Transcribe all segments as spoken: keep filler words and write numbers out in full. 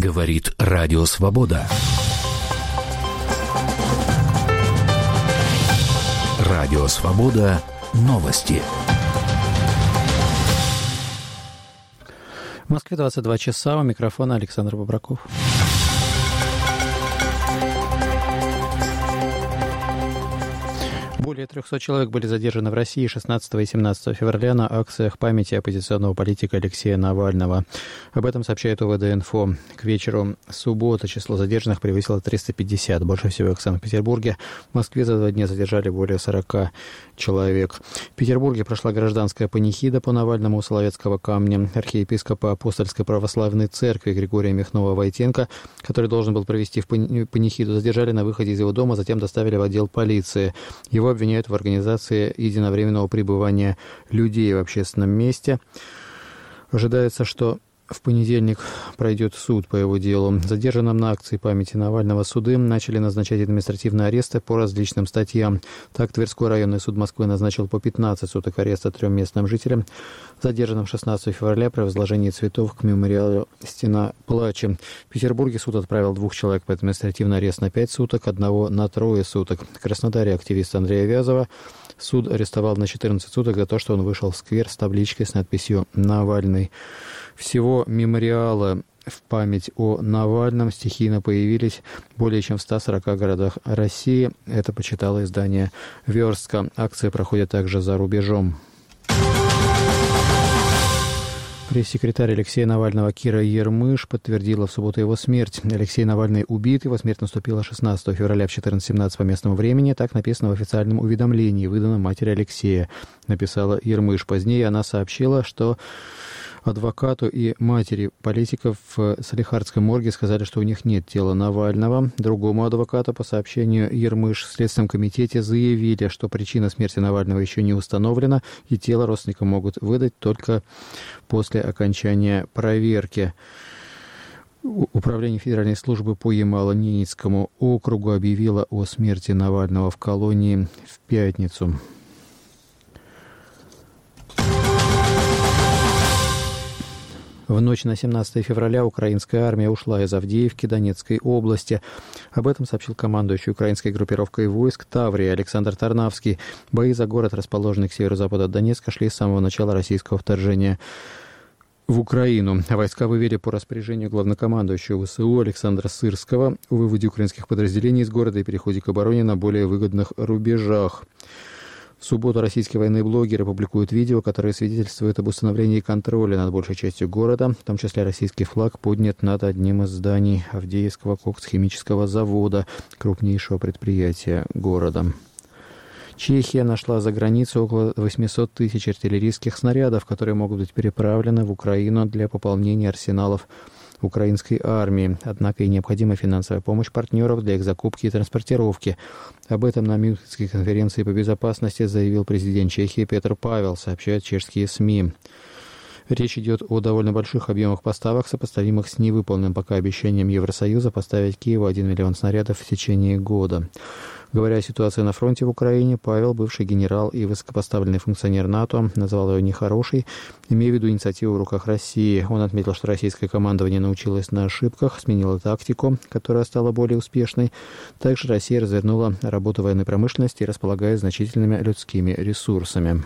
Говорит Радио Свобода. Радио Свобода. Новости. В Москве двадцать два часа. У микрофона Александр Бобраков. Более трехсот человек были задержаны в России шестнадцатого и семнадцатого февраля на акциях памяти оппозиционного политика Алексея Навального. Об этом сообщает ОВД-Инфо. К вечеру субботы число задержанных превысило триста пятьдесят. Больше всего их в Санкт-Петербурге. В Москве за два дня задержали более сорока человек. В Петербурге прошла гражданская панихида по Навальному у Соловецкого камня. Архиепископа Апостольской православной церкви Григория Михнова-Войтенко, который должен был провести в панихиду, задержали на выходе из его дома, затем доставили в отдел полиции. Его обвиняют в организации единовременного пребывания людей в общественном месте. Ожидается, что в понедельник пройдет суд по его делу. Задержанным на акции памяти Навального суды начали назначать административные аресты по различным статьям. Так, Тверской районный суд Москвы назначил по пятнадцать суток ареста трем местным жителям, задержанным шестнадцатого февраля при возложении цветов к мемориалу «Стена плача». В Петербурге суд отправил двух человек под административный арест на пять суток, одного на трое суток. В Краснодаре активиста Андрея Вязова суд арестовал на четырнадцать суток за то, что он вышел в сквер с табличкой с надписью «Навальный». Всего мемориалы в память о Навальном стихийно появились более чем в ста сорока городах России. Это почитало издание «Верстка». Акции проходят также за рубежом. Пресс-секретарь Алексея Навального Кира Ермыш подтвердила в субботу его смерть. Алексей Навальный убит, его смерть наступила шестнадцатого февраля в четырнадцать семнадцать по местному времени. Так написано в официальном уведомлении, выданном матери Алексея, написала Ермыш. Позднее она сообщила, что адвокату и матери политиков в Салихардском морге сказали, что у них нет тела Навального. Другому адвокату, по сообщению Ермыш, в Следственном комитете заявили, что причина смерти Навального еще не установлена, и тело родственникам могут выдать только после окончания проверки. Управление Федеральной службы по Ямало-Ненецкому округу объявило о смерти Навального в колонии в пятницу. В ночь на семнадцатое февраля украинская армия ушла из Авдеевки Донецкой области. Об этом сообщил командующий украинской группировкой войск Таврии Александр Тарнавский. Бои за город, расположенный к северо-западу от Донецка, шли с самого начала российского вторжения в Украину. Войска вывели по распоряжению главнокомандующего ВСУ Александра Сырского о выводе украинских подразделений из города и переходе к обороне на более выгодных рубежах. В субботу российские военные блогеры публикуют видео, которые свидетельствуют об установлении контроля над большей частью города. В том числе российский флаг поднят над одним из зданий Авдеевского коксхимического завода, крупнейшего предприятия города. Чехия нашла за границей около восемьсот тысяч артиллерийских снарядов, которые могут быть переправлены в Украину для пополнения арсеналов украинской армии. Однако и необходима финансовая помощь партнеров для их закупки и транспортировки. Об этом на Мюнхенской конференции по безопасности заявил президент Чехии Петр Павел, сообщают чешские СМИ. Речь идет о довольно больших объемах поставок, сопоставимых с невыполненным пока обещанием Евросоюза поставить Киеву один миллион снарядов в течение года. Говоря о ситуации на фронте в Украине, Павел, бывший генерал и высокопоставленный функционер НАТО, назвал ее нехорошей, имея в виду инициативу в руках России. Он отметил, что российское командование научилось на ошибках, сменило тактику, которая стала более успешной. Также Россия развернула работу военной промышленности и располагает значительными людскими ресурсами.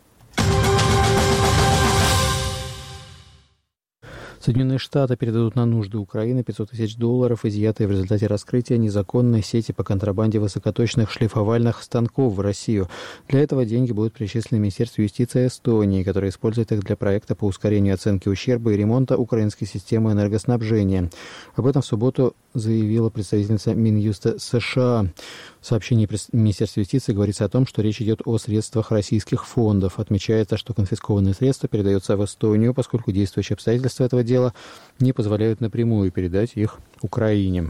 Соединенные Штаты передадут на нужды Украины пятьсот тысяч долларов, изъятые в результате раскрытия незаконной сети по контрабанде высокоточных шлифовальных станков в Россию. Для этого деньги будут перечислены Министерству юстиции Эстонии, которое использует их для проекта по ускорению оценки ущерба и ремонта украинской системы энергоснабжения. Об этом в субботу заявила представительница Минюста США. В сообщении Министерства юстиции говорится о том, что речь идет о средствах российских фондов. Отмечается, что конфискованные средства передаются в Эстонию, поскольку действующие обстоятельства этого дела не позволяют напрямую передать их Украине.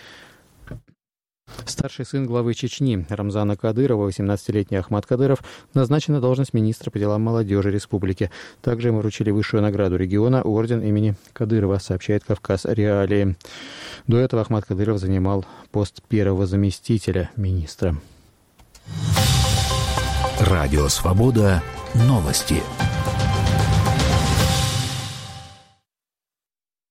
Старший сын главы Чечни Рамзана Кадырова, восемнадцатилетний Ахмад Кадыров, назначен на должность министра по делам молодежи республики. Также ему вручили высшую награду региона — орден имени Кадырова, сообщает «Кавказ Реалии». До этого Ахмад Кадыров занимал пост первого заместителя министра. Радио Свобода. Новости.